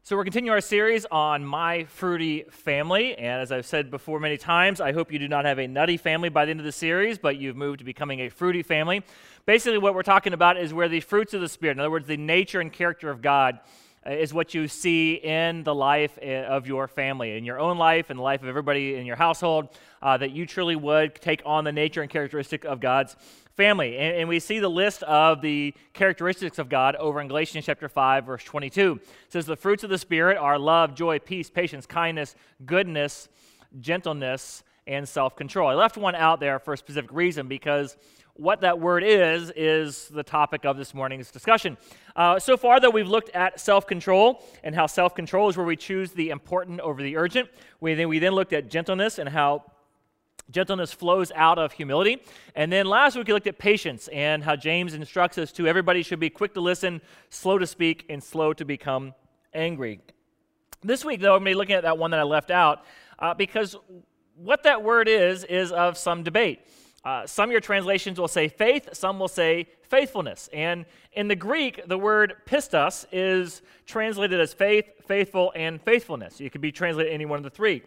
So we're continuing our series on My Fruity Family, and as I've said before many times, I hope you do not have a nutty family by the end of the series, but you've moved to becoming a fruity family. Basically, what we're talking about is where the fruits of the Spirit, in other words, the nature and character of God, is what you see in the life of your family, in your own life, and the life of everybody in your household, that you truly would take on the nature and characteristic of God's family. And we see the list of the characteristics of God over in Galatians chapter 5, verse 22. It says, the fruits of the Spirit are love, joy, peace, patience, kindness, goodness, gentleness, and self-control. I left one out there for a specific reason because what that word is the topic of this morning's discussion. So far, though, we've looked at self-control and how self-control is where we choose the important over the urgent. We then looked at gentleness and how gentleness flows out of humility. And then last week we looked at patience and how James instructs us to everybody should be quick to listen, slow to speak, and slow to become angry. This week, though, I'm going to be looking at that one that I left out because what that word is of some debate. Some of your translations will say faith, some will say faithfulness. And in the Greek, the word pistos is translated as faith, faithful, and faithfulness. It could be translated any one of the three.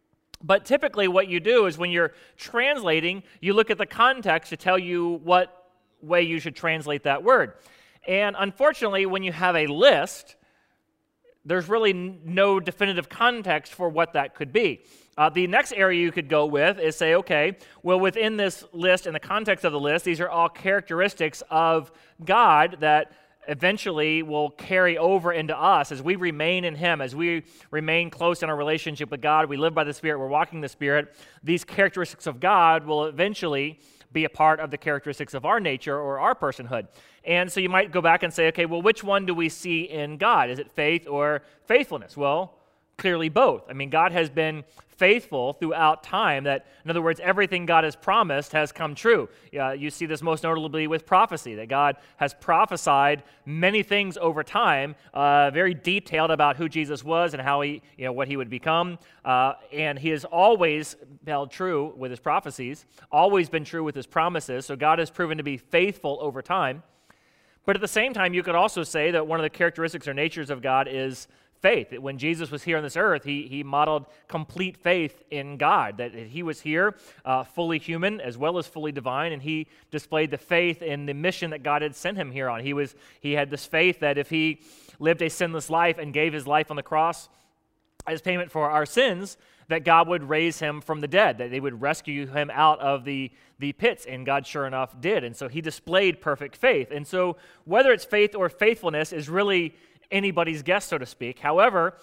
But typically what you do is when you're translating, you look at the context to tell you what way you should translate that word. And unfortunately, when you have a list, there's really no definitive context for what that could be. The next area you could go with is say, okay, well, within this list and the context of the list, these are all characteristics of God that eventually will carry over into us as we remain in Him, as we remain close in our relationship with God, we live by the Spirit, we're walking the Spirit. These characteristics of God will eventually be a part of the characteristics of our nature or our personhood. And so you might go back and say, okay, well, which one do we see in God? Is it faith or faithfulness? Well, clearly both. I mean, God has been faithful throughout time. That, in other words, everything God has promised has come true. You see this most notably with prophecy, that God has prophesied many things over time, very detailed about who Jesus was and how he, what he would become. And he has always held true with his prophecies, always been true with his promises. So God has proven to be faithful over time. But at the same time, you could also say that one of the characteristics or natures of God is faith. That when Jesus was here on this earth, he modeled complete faith in God, that he was here fully human as well as fully divine, and he displayed the faith in the mission that God had sent him here on. He had this faith that if he lived a sinless life and gave his life on the cross as payment for our sins, that God would raise him from the dead, that they would rescue him out of the pits, and God sure enough did. And so he displayed perfect faith. And so whether it's faith or faithfulness is really anybody's guess, so to speak. However,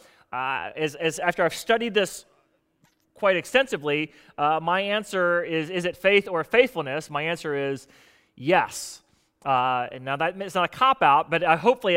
as after I've studied this quite extensively, my answer is it faith or faithfulness? My answer is yes. And now it's not a cop-out, but hopefully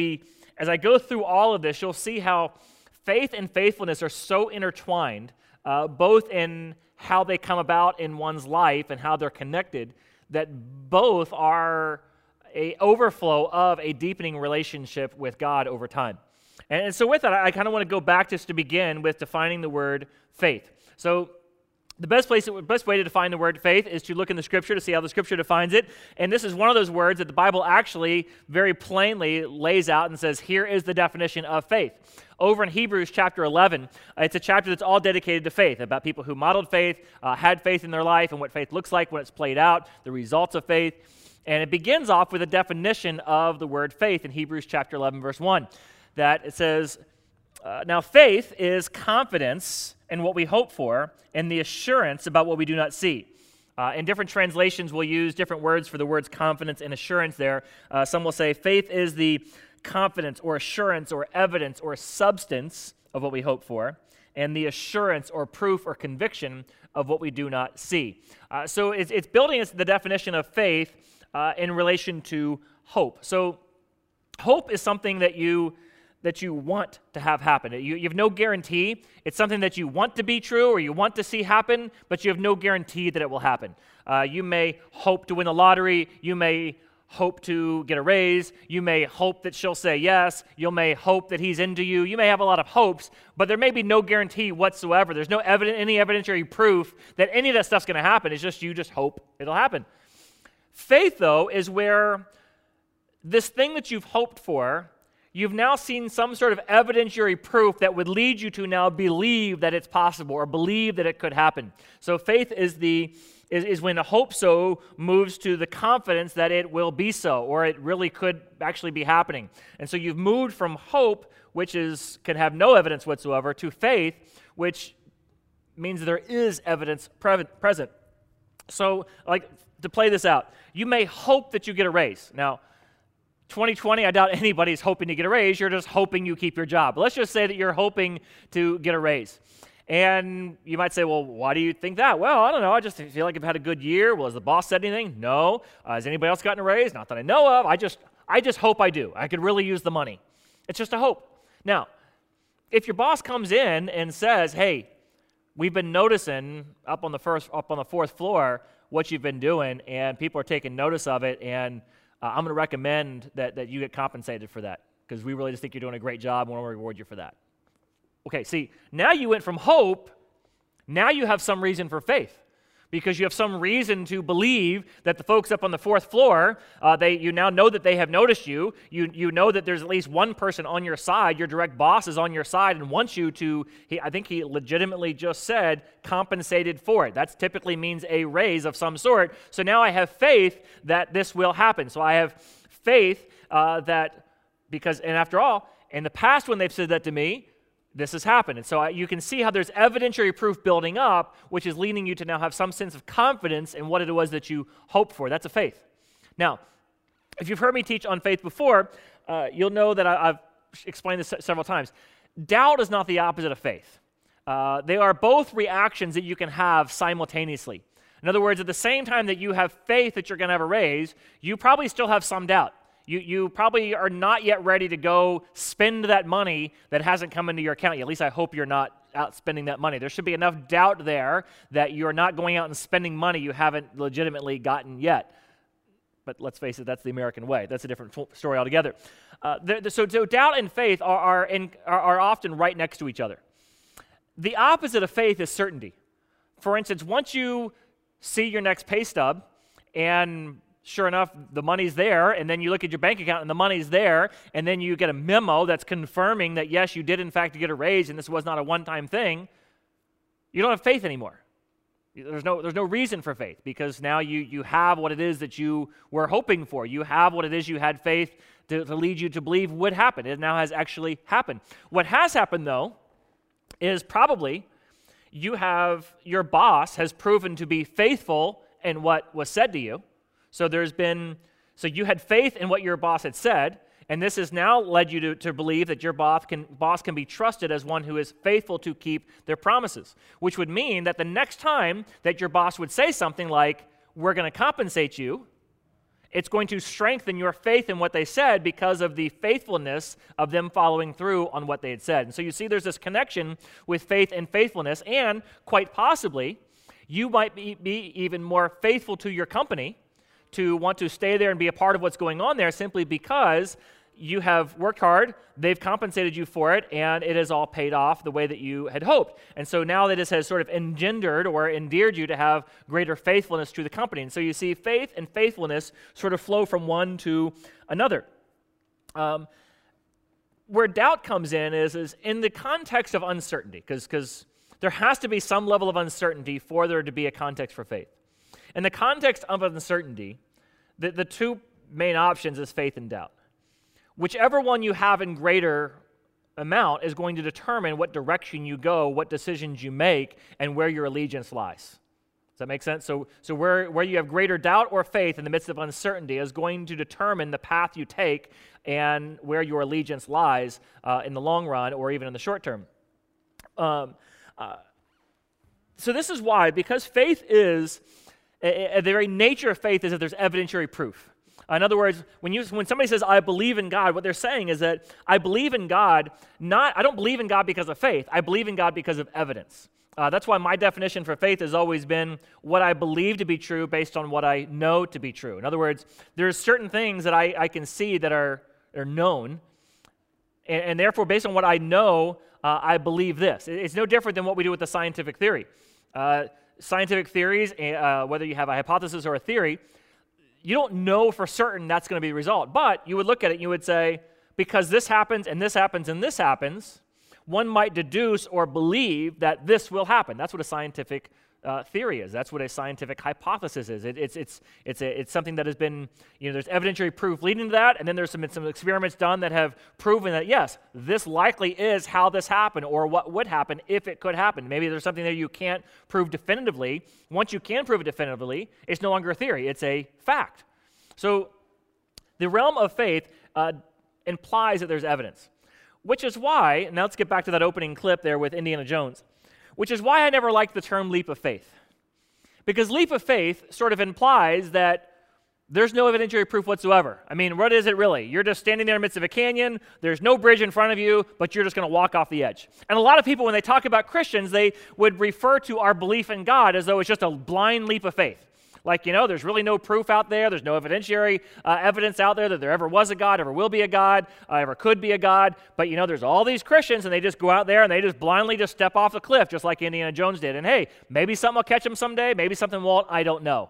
as I go through all of this, you'll see how faith and faithfulness are so intertwined, both in how they come about in one's life and how they're connected, that both are an overflow of a deepening relationship with God over time. And so with that, I kind of want to go back just to begin with defining the word faith. So the best way to define the word faith is to look in the Scripture to see how the Scripture defines it. And this is one of those words that the Bible actually very plainly lays out and says, here is the definition of faith. Over in Hebrews chapter 11, it's a chapter that's all dedicated to faith, about people who modeled faith, had faith in their life, and what faith looks like when it's played out, the results of faith. And it begins off with a definition of the word faith in Hebrews chapter 11, verse 1, that it says, now faith is confidence in what we hope for and the assurance about what we do not see. In different translations, we'll use different words for the words confidence and assurance there. Some will say faith is the confidence or assurance or evidence or substance of what we hope for, and the assurance or proof or conviction of what we do not see. So it's building the definition of faith in relation to hope. So hope is something that you want to have happen. You have no guarantee. It's something that you want to be true or you want to see happen, but you have no guarantee that it will happen. You may hope to win the lottery. You may hope to get a raise. You may hope that she'll say yes. You may hope that he's into you. You may have a lot of hopes, but there may be no guarantee whatsoever. There's no any evidentiary proof that any of that stuff's going to happen. It's just you just hope it'll happen. Faith, though, is where this thing that you've hoped for, you've now seen some sort of evidentiary proof that would lead you to now believe that it's possible or believe that it could happen. So faith is when a hope so moves to the confidence that it will be so, or it really could actually be happening. And so you've moved from hope, which can have no evidence whatsoever, to faith, which means there is evidence present. So, to play this out, you may hope that you get a raise. Now, 2020, I doubt anybody's hoping to get a raise. You're just hoping you keep your job. But let's just say that you're hoping to get a raise. And you might say, well, why do you think that? Well, I don't know. I just feel like I've had a good year. Well, has the boss said anything? No. Has anybody else gotten a raise? Not that I know of. I just hope I do. I could really use the money. It's just a hope. Now, if your boss comes in and says, hey, we've been noticing up on the fourth floor what you've been doing, and people are taking notice of it, and I'm going to recommend that you get compensated for that because we really just think you're doing a great job and we want to reward you for that. Okay, see, now you went from hope, now you have some reason for faith because you have some reason to believe that the folks up on the fourth floor, you now know that they have noticed you. You know that there's at least one person on your side, your direct boss is on your side and wants you to, I think he legitimately just said, compensated for it. That typically means a raise of some sort. So now I have faith that this will happen. So I have faith and after all, in the past when they've said that to me, this has happened. And so you can see how there's evidentiary proof building up, which is leading you to now have some sense of confidence in what it was that you hoped for. That's a faith. Now, if you've heard me teach on faith before, you'll know that I've explained this several times. Doubt is not the opposite of faith. They are both reactions that you can have simultaneously. In other words, at the same time that you have faith that you're going to have a raise, you probably still have some doubt. You probably are not yet ready to go spend that money that hasn't come into your account yet. At least I hope you're not out spending that money. There should be enough doubt there that you're not going out and spending money you haven't legitimately gotten yet. But let's face it, that's the American way. That's a different story altogether. So doubt and faith are often right next to each other. The opposite of faith is certainty. For instance, once you see your next pay stub and sure enough, the money's there, and then you look at your bank account and the money's there, and then you get a memo that's confirming that, yes, you did in fact get a raise and this was not a one-time thing, you don't have faith anymore. There's no reason for faith because now you have what it is that you were hoping for. You have what it is you had faith to lead you to believe would happen. It now has actually happened. What has happened, though, is probably your boss has proven to be faithful in what was said to you. So you had faith in what your boss had said, and this has now led you to believe that your boss can be trusted as one who is faithful to keep their promises, which would mean that the next time that your boss would say something like, we're going to compensate you, it's going to strengthen your faith in what they said because of the faithfulness of them following through on what they had said. And so you see there's this connection with faith and faithfulness, and quite possibly, you might be even more faithful to your company to want to stay there and be a part of what's going on there simply because you have worked hard, they've compensated you for it, and it is all paid off the way that you had hoped. And so now that this has sort of engendered or endeared you to have greater faithfulness to the company. And so you see faith and faithfulness sort of flow from one to another. Where doubt comes in is in the context of uncertainty, because there has to be some level of uncertainty for there to be a context for faith. In the context of uncertainty, the two main options is faith and doubt. Whichever one you have in greater amount is going to determine what direction you go, what decisions you make, and where your allegiance lies. Does that make sense? So where you have greater doubt or faith in the midst of uncertainty is going to determine the path you take and where your allegiance lies in the long run or even in the short term. So this is why, because faith is, the very nature of faith is that there's evidentiary proof. In other words, when somebody says, I believe in God, what they're saying is that I believe in God, I don't believe in God because of faith, I believe in God because of evidence. That's why my definition for faith has always been what I believe to be true based on what I know to be true. In other words, there's certain things that I can see that are known, and therefore, based on what I know, I believe this. It's no different than what we do with the scientific theory. Scientific theories, whether you have a hypothesis or a theory, you don't know for certain that's going to be the result. But you would look at it and you would say, because this happens and this happens and this happens, one might deduce or believe that this will happen. That's what a scientific theory is. That's what a scientific hypothesis is. It's something that has been, there's evidentiary proof leading to that, and then there's some experiments done that have proven that, yes, this likely is how this happened or what would happen if it could happen. Maybe there's something that you can't prove definitively. Once you can prove it definitively, it's no longer a theory. It's a fact. So the realm of faith implies that there's evidence, which is why, now let's get back to that opening clip there with Indiana Jones, which is why I never liked the term leap of faith. Because leap of faith sort of implies that there's no evidentiary proof whatsoever. I mean, what is it really? You're just standing there in the midst of a canyon, there's no bridge in front of you, but you're just going to walk off the edge. And a lot of people, when they talk about Christians, they would refer to our belief in God as though it's just a blind leap of faith. Like, there's really no proof out there. There's no evidentiary evidence out there that there ever was a God, ever will be a God, ever could be a God. But, there's all these Christians, and they just go out there and they just blindly just step off the cliff, just like Indiana Jones did. And hey, maybe something will catch them someday. Maybe something won't. I don't know.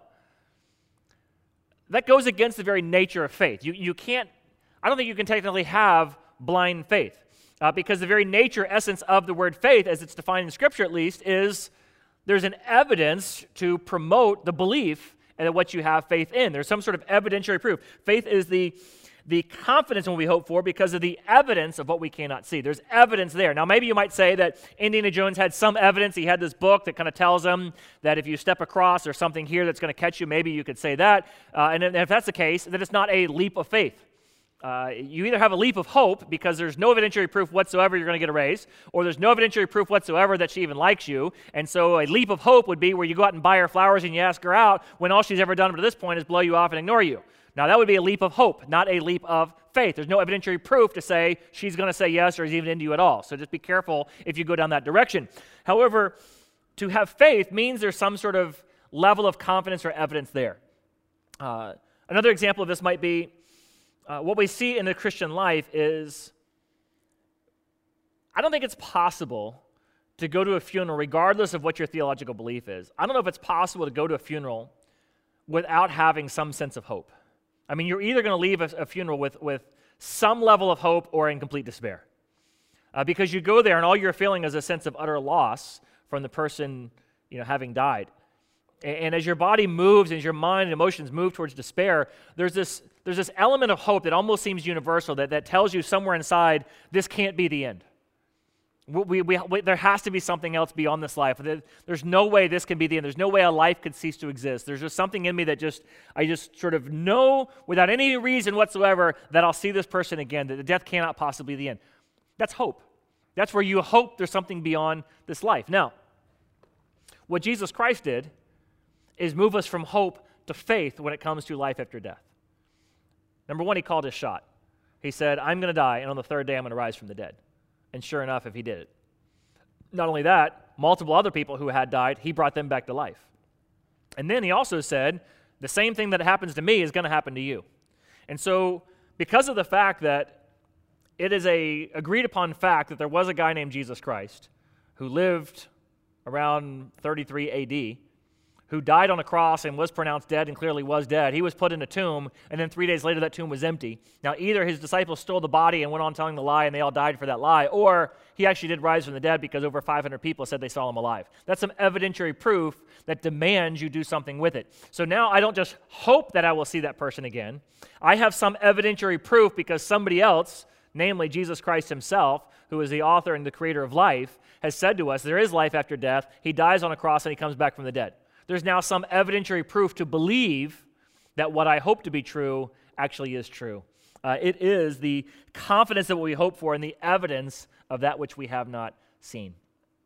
That goes against the very nature of faith. You can't, I don't think you can technically have blind faith. Because the very nature, essence of the word faith, as it's defined in Scripture at least, is there's an evidence to promote the belief and what you have faith in. There's some sort of evidentiary proof. Faith is the confidence in what we hope for because of the evidence of what we cannot see. There's evidence there. Now, maybe you might say that Indiana Jones had some evidence. He had this book that kind of tells him that if you step across, there's something here that's going to catch you. Maybe you could say that. And if that's the case, then it's not a leap of faith. You either have a leap of hope because there's no evidentiary proof whatsoever you're going to get a raise, or there's no evidentiary proof whatsoever that she even likes you. And so a leap of hope would be where you go out and buy her flowers and you ask her out when all she's ever done up to this point is blow you off and ignore you. Now that would be a leap of hope, not a leap of faith. There's no evidentiary proof to say she's going to say yes or is even into you at all. So just be careful if you go down that direction. However, to have faith means there's some sort of level of confidence or evidence there. Another example of this might be what we see in the Christian life is, I don't think it's possible to go to a funeral regardless of what your theological belief is. I don't know if it's possible to go to a funeral without having some sense of hope. I mean, you're either going to leave a funeral with some level of hope or in complete despair. Because you go there and all you're feeling is a sense of utter loss from the person, having died. And as your body moves, as your mind and emotions move towards despair, there's this element of hope that almost seems universal that tells you somewhere inside, this can't be the end. There has to be something else beyond this life. There's no way this can be the end. There's no way a life could cease to exist. There's just something in me that I just sort of know without any reason whatsoever that I'll see this person again, that the death cannot possibly be the end. That's hope. That's where you hope there's something beyond this life. Now, what Jesus Christ did is move us from hope to faith when it comes to life after death. Number one, he called his shot. He said, I'm going to die, and on the third day I'm going to rise from the dead. And sure enough, if he did it. Not only that, multiple other people who had died, he brought them back to life. And then he also said, the same thing that happens to me is going to happen to you. And so, because of the fact that it is a agreed upon fact that there was a guy named Jesus Christ who lived around 33 AD, who died on a cross and was pronounced dead and clearly was dead. He was put in a tomb, and then 3 days later that tomb was empty. Now, either his disciples stole the body and went on telling the lie and they all died for that lie, or he actually did rise from the dead because over 500 people said they saw him alive. That's some evidentiary proof that demands you do something with it. So now I don't just hope that I will see that person again. I have some evidentiary proof because somebody else, namely Jesus Christ himself, who is the author and the creator of life, has said to us there is life after death. He dies on a cross and he comes back from the dead. There's now some evidentiary proof to believe that what I hope to be true actually is true. It is the confidence that we hope for and the evidence of that which we have not seen.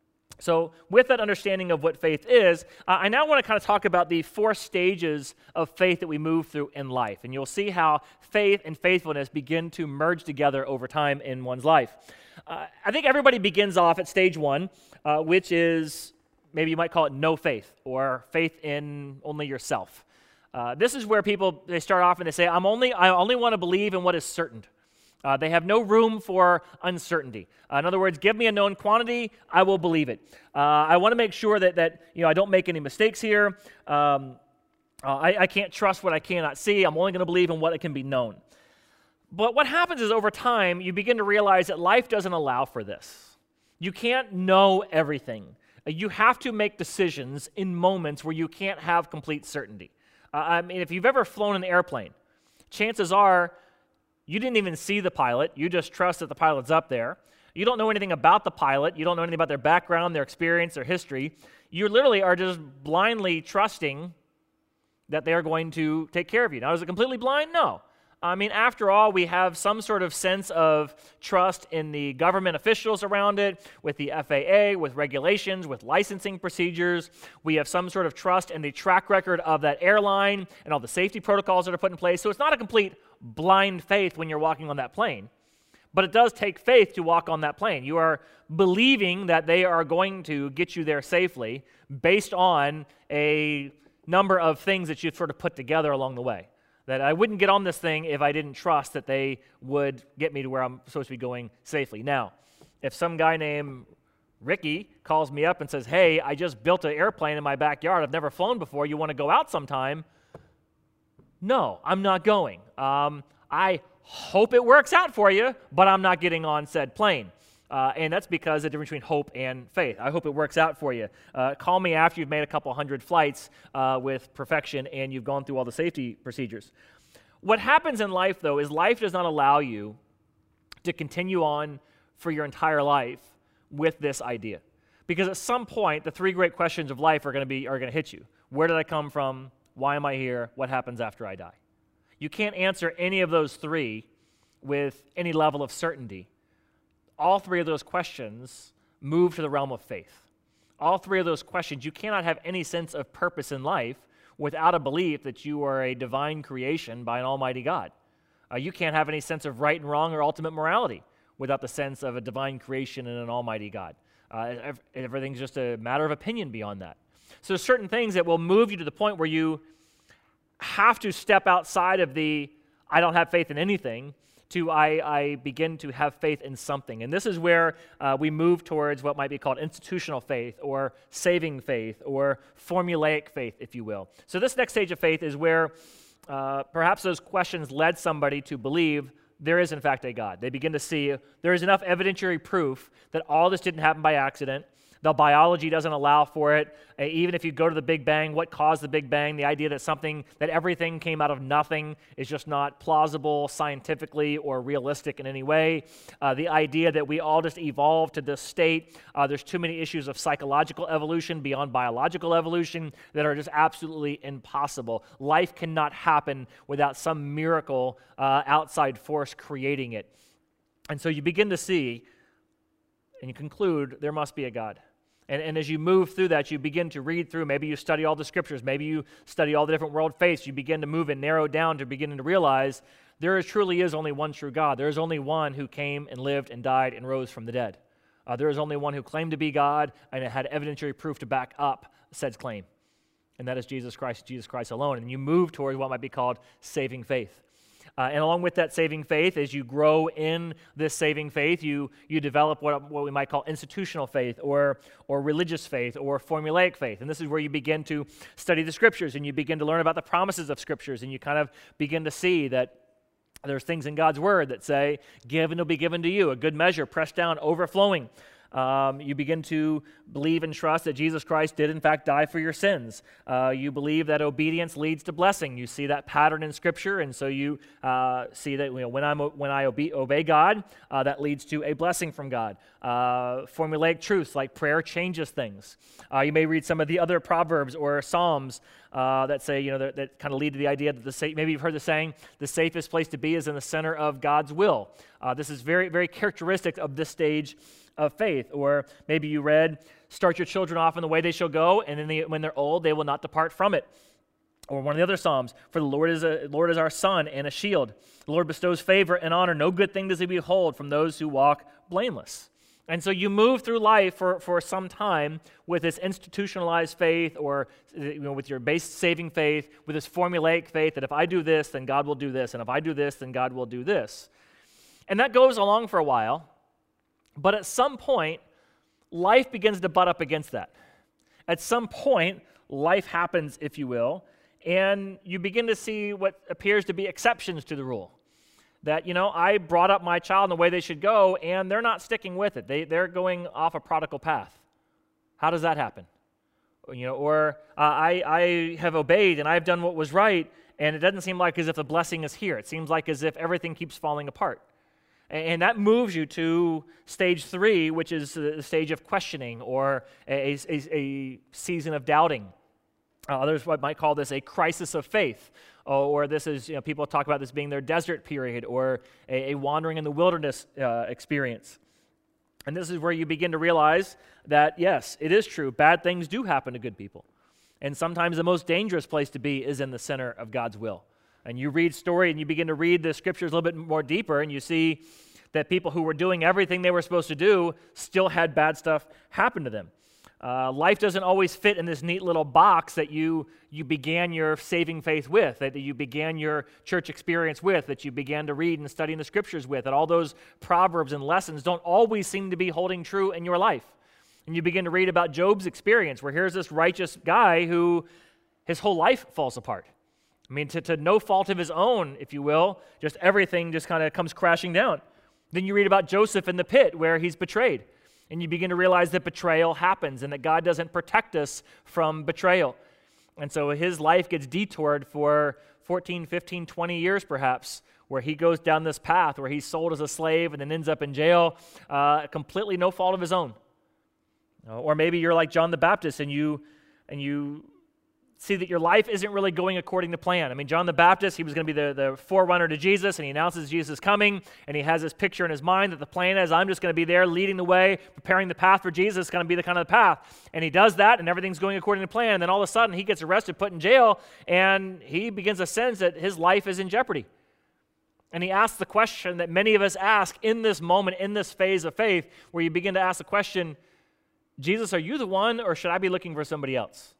So with that understanding of what faith is, I now want to kind of talk about the 4 stages of faith that we move through in life. And you'll see how faith and faithfulness begin to merge together over time in one's life. I think everybody begins off at stage 1, which is, maybe you might call it no faith, or faith in only yourself. This is where people, they start off and they say, I only want to believe in what is certain. They have no room for uncertainty. In other words, give me a known quantity, I will believe it. I want to make sure that I don't make any mistakes here. I can't trust what I cannot see. I'm only going to believe in what can be known. But what happens is over time, you begin to realize that life doesn't allow for this. You can't know everything. You have to make decisions in moments where you can't have complete certainty. I mean, if you've ever flown an airplane, chances are you didn't even see the pilot. You just trust that the pilot's up there. You don't know anything about the pilot. You don't know anything about their background, their experience, their history. You literally are just blindly trusting that they are going to take care of you. Now, is it completely blind? No. I mean, after all, we have some sort of sense of trust in the government officials around it, with the FAA, with regulations, with licensing procedures. We have some sort of trust in the track record of that airline and all the safety protocols that are put in place. So it's not a complete blind faith when you're walking on that plane. But it does take faith to walk on that plane. You are believing that they are going to get you there safely based on a number of things that you've sort of put together along the way. That I wouldn't get on this thing if I didn't trust that they would get me to where I'm supposed to be going safely. Now, if some guy named Ricky calls me up and says, hey, I just built an airplane in my backyard, I've never flown before, you want to go out sometime? No, I'm not going. I hope it works out for you, but I'm not getting on said plane. And that's because the difference between hope and faith. I hope it works out for you. Call me after you've made a couple hundred flights with perfection and you've gone through all the safety procedures. What happens in life, though, is life does not allow you to continue on for your entire life with this idea. Because at some point, the three great questions of life are going to hit you. Where did I come from? Why am I here? What happens after I die? You can't answer any of those three with any level of certainty. All three of those questions move to the realm of faith. All three of those questions, you cannot have any sense of purpose in life without a belief that you are a divine creation by an almighty God. You can't have any sense of right and wrong or ultimate morality without the sense of a divine creation and an almighty God. Everything's just a matter of opinion beyond that. So there's certain things that will move you to the point where you have to step outside of the I don't have faith in anything to I begin to have faith in something. And this is where we move towards what might be called institutional faith or saving faith or formulaic faith, if you will. So this next stage of faith is where perhaps those questions led somebody to believe there is in fact a God. They begin to see there is enough evidentiary proof that all this didn't happen by accident. The biology doesn't allow for it. Even if you go to the Big Bang, what caused the Big Bang? The idea that everything came out of nothing is just not plausible scientifically or realistic in any way. The idea that we all just evolved to this state, there's too many issues of psychological evolution beyond biological evolution that are just absolutely impossible. Life cannot happen without some miracle outside force creating it. And so you begin to see and you conclude there must be a God. And as you move through that, you begin to read through, maybe you study all the scriptures, maybe you study all the different world faiths, you begin to move and narrow down to beginning to realize there truly is only one true God. There is only one who came and lived and died and rose from the dead. There is only one who claimed to be God and had evidentiary proof to back up said claim. And that is Jesus Christ alone. And you move towards what might be called saving faith. And along with that saving faith, as you grow in this saving faith, you develop what we might call institutional faith or religious faith or formulaic faith. And this is where you begin to study the scriptures and you begin to learn about the promises of scriptures and you kind of begin to see that there's things in God's word that say, give and it'll be given to you, a good measure, pressed down, overflowing. You begin to believe and trust that Jesus Christ did in fact die for your sins. You believe that obedience leads to blessing. You see that pattern in Scripture, and so you see that when I obey God, that leads to a blessing from God. Formulaic truths like prayer changes things. You may read some of the other Proverbs or Psalms that say, that kind of lead to the idea that maybe you've heard the saying, the safest place to be is in the center of God's will. This is very, very characteristic of this stage of faith. Or maybe you read, start your children off in the way they shall go, and then when they're old, they will not depart from it. Or one of the other Psalms, for the Lord is our sun and a shield. The Lord bestows favor and honor. No good thing does he withhold from those who walk blameless. And so you move through life for some time with this institutionalized faith or with your base saving faith, with this formulaic faith that if I do this, then God will do this, and if I do this, then God will do this. And that goes along for a while, but at some point, life begins to butt up against that. At some point, life happens, if you will, and you begin to see what appears to be exceptions to the rule. that, I brought up my child in the way they should go, and they're not sticking with it. They're going off a prodigal path. How does that happen? Or I have obeyed and I've done what was right, and it doesn't seem like as if the blessing is here. It seems like as if everything keeps falling apart. And that moves you to stage 3, which is the stage of questioning or a season of doubting. Others might call this a crisis of faith, or this is, people talk about this being their desert period or a wandering in the wilderness experience. And this is where you begin to realize that, yes, it is true, bad things do happen to good people. And sometimes the most dangerous place to be is in the center of God's will. And you read story and you begin to read the scriptures a little bit more deeper, and you see that people who were doing everything they were supposed to do still had bad stuff happen to them. Life doesn't always fit in this neat little box that you began your saving faith with, that you began your church experience with, that you began to read and study in the scriptures with, that all those proverbs and lessons don't always seem to be holding true in your life. And you begin to read about Job's experience, where here's this righteous guy who his whole life falls apart. I mean, to no fault of his own, if you will, just everything just kind of comes crashing down. Then you read about Joseph in the pit where he's betrayed. And you begin to realize that betrayal happens and that God doesn't protect us from betrayal. And so his life gets detoured for 14, 15, 20 years perhaps, where he goes down this path where he's sold as a slave and then ends up in jail, completely no fault of his own. Or maybe you're like John the Baptist and you see that your life isn't really going according to plan. I mean, John the Baptist, he was going to be the forerunner to Jesus, and he announces Jesus is coming, and he has this picture in his mind that the plan is, I'm just going to be there leading the way, preparing the path for Jesus. It's going to be the kind of the path. And he does that, and everything's going according to plan, and then all of a sudden he gets arrested, put in jail, and he begins to sense that his life is in jeopardy. And he asks the question that many of us ask in this moment, in this phase of faith, where you begin to ask the question, Jesus, are you the one, or should I be looking for somebody else?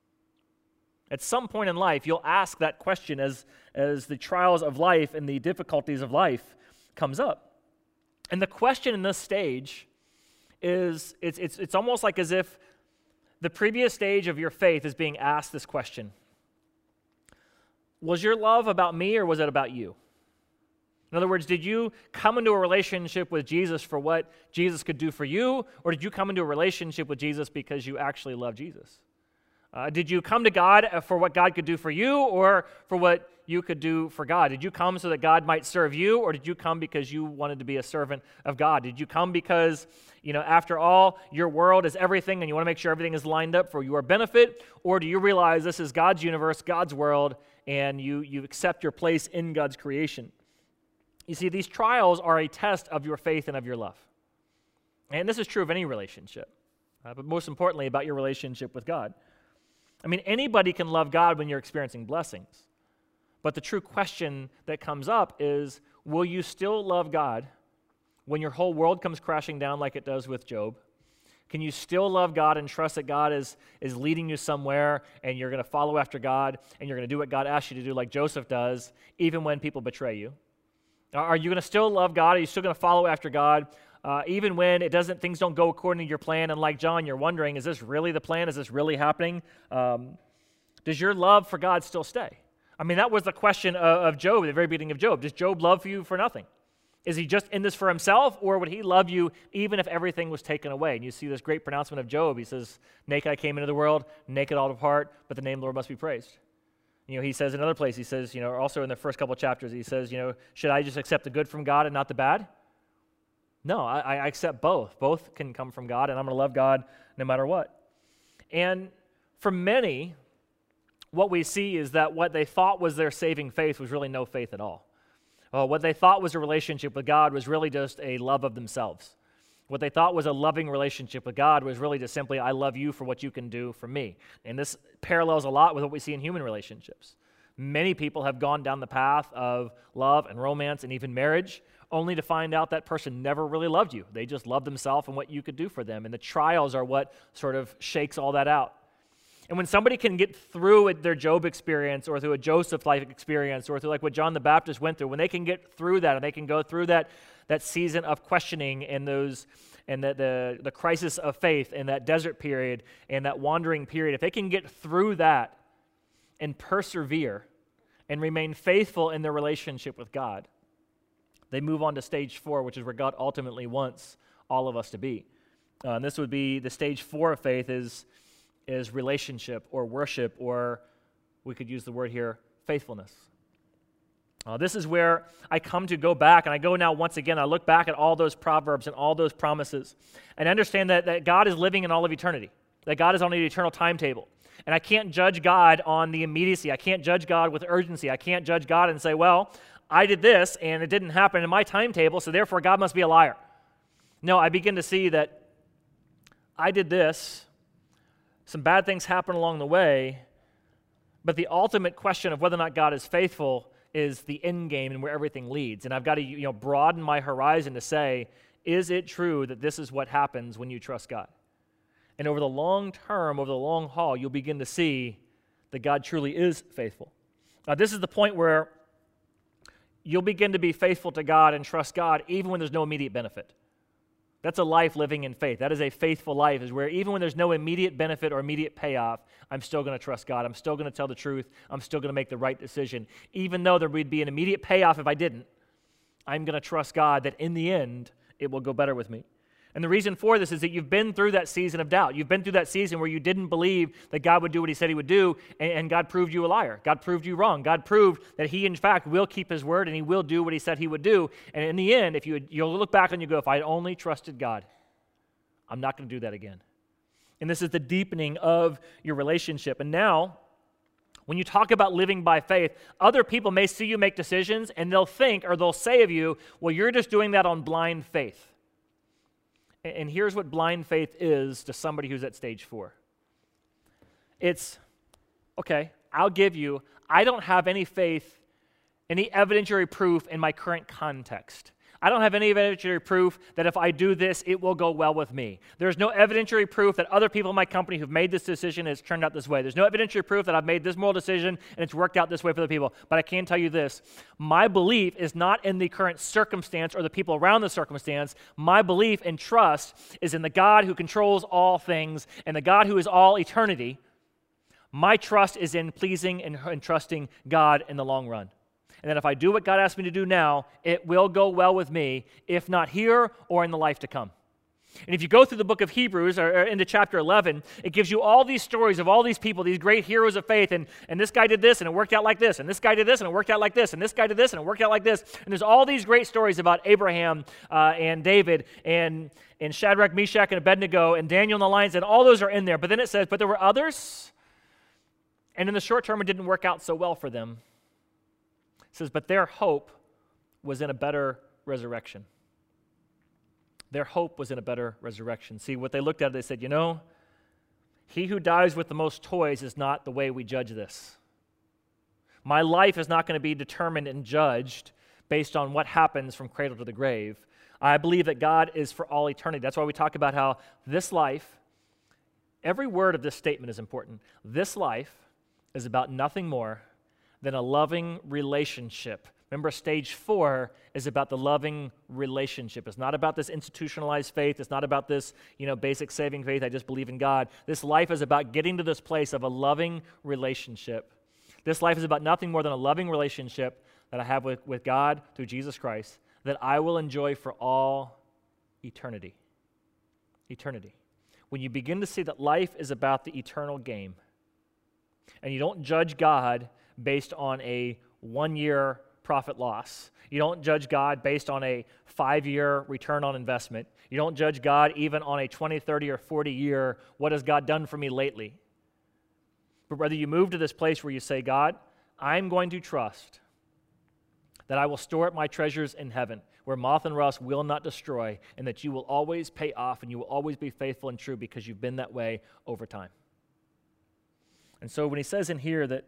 At some point in life, you'll ask that question as the trials of life and the difficulties of life comes up. And the question in this stage is, it's almost like as if the previous stage of your faith is being asked this question. Was your love about me, or was it about you? In other words, did you come into a relationship with Jesus for what Jesus could do for you, or did you come into a relationship with Jesus because you actually love Jesus? Did you come to God for what God could do for you, or for what you could do for God? Did you come so that God might serve you, or did you come because you wanted to be a servant of God? Did you come because, after all, your world is everything and you want to make sure everything is lined up for your benefit, or do you realize this is God's universe, God's world, and you accept your place in God's creation? You see, these trials are a test of your faith and of your love. And this is true of any relationship, but most importantly about your relationship with God. I mean, anybody can love God when you're experiencing blessings. But the true question that comes up is, will you still love God when your whole world comes crashing down like it does with Job? Can you still love God and trust that God is leading you somewhere, and you're going to follow after God, and you're going to do what God asks you to do like Joseph does, even when people betray you? Are you going to still love God? Are you still going to follow after God? Even when things don't go according to your plan, and like John, you're wondering, is this really the plan? Is this really happening? Does your love for God still stay? I mean, that was the question of Job at the very beginning of Job. Does Job love you for nothing? Is he just in this for himself, or would he love you even if everything was taken away? And you see this great pronouncement of Job. He says, naked I came into the world, naked I'll depart, but the name of the Lord must be praised. He says in another place, he says, also in the first couple of chapters, he says, should I just accept the good from God and not the bad? No, I accept both. Both can come from God, and I'm going to love God no matter what. And for many, what we see is that what they thought was their saving faith was really no faith at all. What they thought was a relationship with God was really just a love of themselves. What they thought was a loving relationship with God was really just simply, I love you for what you can do for me. And this parallels a lot with what we see in human relationships. Many people have gone down the path of love and romance and even marriage, only to find out that person never really loved you. They just loved themselves and what you could do for them. And the trials are what sort of shakes all that out. And when somebody can get through their Job experience, or through a Joseph life experience, or through like what John the Baptist went through, when they can get through that and they can go through that season of questioning and the crisis of faith and that desert period and that wandering period, if they can get through that and persevere and remain faithful in their relationship with God, They move on to stage 4, which is where God ultimately wants all of us to be. And this would be the stage 4 of faith is relationship or worship, or we could use the word here, faithfulness. This is where I come to go back, and I go now once again, I look back at all those proverbs and all those promises, and understand that God is living in all of eternity, that God is on an eternal timetable. And I can't judge God on the immediacy. I can't judge God with urgency. I can't judge God and say, well, I did this, and it didn't happen in my timetable, so therefore God must be a liar. No, I begin to see that I did this, some bad things happened along the way, but the ultimate question of whether or not God is faithful is the end game and where everything leads. And I've got to broaden my horizon to say, is it true that this is what happens when you trust God? And over the long term, over the long haul, you'll begin to see that God truly is faithful. This is the point where you'll begin to be faithful to God and trust God even when there's no immediate benefit. That's a life living in faith. That is a faithful life, is where even when there's no immediate benefit or immediate payoff, I'm still going to trust God. I'm still going to tell the truth. I'm still going to make the right decision. Even though there would be an immediate payoff if I didn't, I'm going to trust God that in the end, it will go better with me. And the reason for this is that you've been through that season of doubt. You've been through that season where you didn't believe that God would do what he said he would do, and God proved you a liar. God proved you wrong. God proved that he, in fact, will keep his word, and he will do what he said he would do. And in the end, you'll look back and you go, if I had only trusted God, I'm not going to do that again. And this is the deepening of your relationship. And now, when you talk about living by faith, other people may see you make decisions, and they'll think, or they'll say of you, well, you're just doing that on blind faith. And here's what blind faith is to somebody who's at stage 4. It's, okay, I'll give you, I don't have any faith, any evidentiary proof in my current context. I don't have any evidentiary proof that if I do this, it will go well with me. There's no evidentiary proof that other people in my company who've made this decision has turned out this way. There's no evidentiary proof that I've made this moral decision and it's worked out this way for the people. But I can tell you this, my belief is not in the current circumstance or the people around the circumstance. My belief and trust is in the God who controls all things and the God who is all eternity. My trust is in pleasing and trusting God in the long run. And that if I do what God asked me to do now, it will go well with me, if not here or in the life to come. And if you go through the book of Hebrews or into chapter 11, it gives you all these stories of all these people, these great heroes of faith, and this guy did this and it worked out like this, and this guy did this and it worked out like this, and this guy did this and it worked out like this. And there's all these great stories about Abraham and David and Shadrach, Meshach, and Abednego and Daniel and the lions, and all those are in there. But then it says, but there were others, and in the short term it didn't work out so well for them. It says, but their hope was in a better resurrection. Their hope was in a better resurrection. See, what they looked at, they said, he who dies with the most toys is not the way we judge this. My life is not going to be determined and judged based on what happens from cradle to the grave. I believe that God is for all eternity. That's why we talk about how this life, every word of this statement is important. This life is about nothing more than a loving relationship. Remember, stage 4 is about the loving relationship. It's not about this institutionalized faith. It's not about this, basic saving faith. I just believe in God. This life is about getting to this place of a loving relationship. This life is about nothing more than a loving relationship that I have with God through Jesus Christ that I will enjoy for all eternity. Eternity. When you begin to see that life is about the eternal game, and you don't judge God based on a 1-year profit loss. You don't judge God based on a 5-year return on investment. You don't judge God even on a 20, 30, or 40-year, what has God done for me lately? But rather you move to this place where you say, God, I'm going to trust that I will store up my treasures in heaven, where moth and rust will not destroy, and that you will always pay off and you will always be faithful and true because you've been that way over time. And so when he says in here that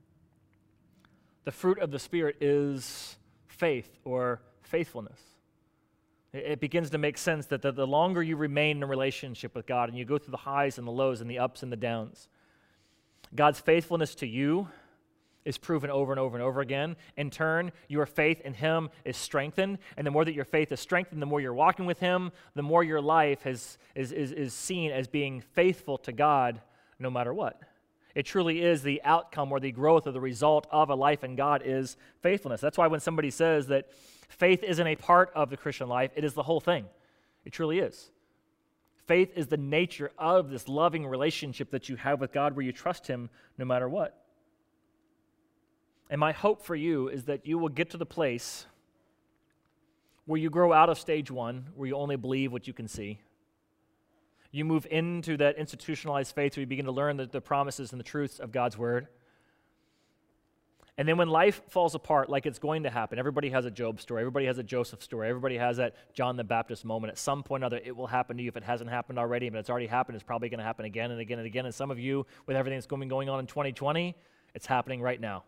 the fruit of the Spirit is faith or faithfulness, it begins to make sense that the longer you remain in a relationship with God and you go through the highs and the lows and the ups and the downs, God's faithfulness to you is proven over and over and over again. In turn, your faith in Him is strengthened, and the more that your faith is strengthened, the more you're walking with Him, the more your life is seen as being faithful to God no matter what. It truly is the outcome or the growth or the result of a life in God is faithfulness. That's why when somebody says that faith isn't a part of the Christian life, it is the whole thing. It truly is. Faith is the nature of this loving relationship that you have with God where you trust Him no matter what. And my hope for you is that you will get to the place where you grow out of stage one, where you only believe what you can see. You move into that institutionalized faith where you begin to learn the promises and the truths of God's Word. And then when life falls apart, like it's going to happen, everybody has a Job story, everybody has a Joseph story, everybody has that John the Baptist moment. At some point or other, it will happen to you. If it hasn't happened already, but it's already happened, it's probably going to happen again and again and again. And some of you, with everything that's going on in 2020, it's happening right now.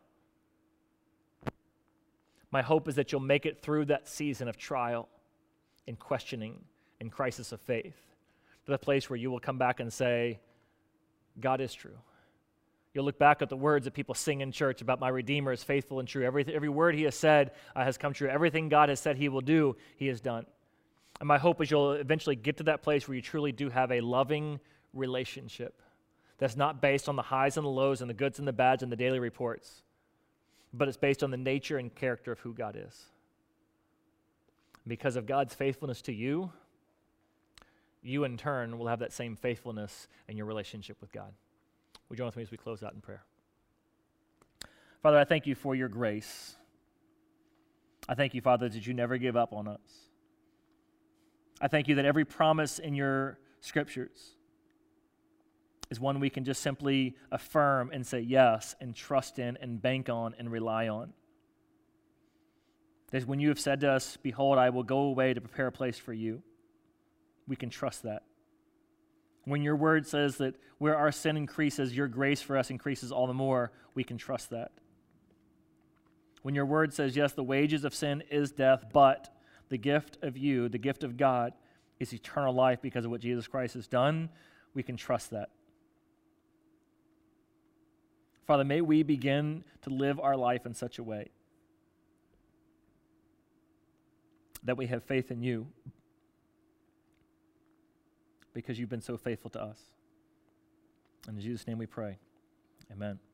My hope is that you'll make it through that season of trial and questioning and crisis of faith to the place where you will come back and say, God is true. You'll look back at the words that people sing in church about my Redeemer is faithful and true. Every word He has said has come true. Everything God has said He will do, He has done. And my hope is you'll eventually get to that place where you truly do have a loving relationship that's not based on the highs and the lows and the goods and the bads and the daily reports, but it's based on the nature and character of who God is. Because of God's faithfulness to you, you in turn will have that same faithfulness in your relationship with God. Would you join with me as we close out in prayer? Father, I thank You for Your grace. I thank You, Father, that You never give up on us. I thank You that every promise in Your scriptures is one we can just simply affirm and say yes and trust in and bank on and rely on. That when You have said to us, behold, I will go away to prepare a place for You, we can trust that. When Your word says that where our sin increases, Your grace for us increases all the more, we can trust that. When Your word says, yes, the wages of sin is death, but the gift of You, the gift of God, is eternal life because of what Jesus Christ has done, we can trust that. Father, may we begin to live our life in such a way that we have faith in You because You've been so faithful to us. In Jesus' name we pray. Amen.